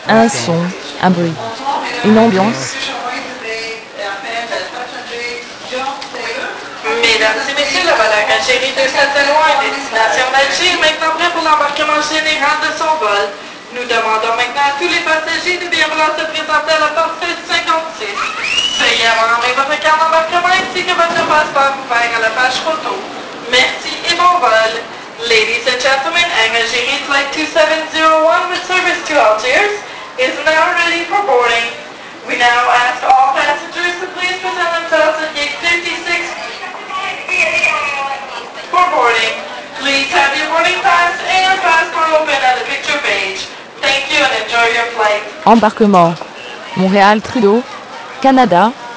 Un son, un bruit, une ambiance. Mesdames et messieurs, le vol Algérie 271 destination d'Alger est maintenant prêt pour l'embarquement général de son vol. Nous demandons maintenant à tous les passagers de bien vouloir se présenter à la porte 56. Veuillez avoir en main votre carte d'embarquement ainsi que votre passeport ouvert à la page photo. Merci et bon vol. Ladies and gentlemen, Air Algérie Flight 2701 with service to Algiers is now ready for boarding. We now ask all passengers to please present themselves at gate 56 for boarding. Please have your boarding pass and your passport open at the picture page. Thank you and enjoy your flight. Embarquement. Montréal, Trudeau, Canada.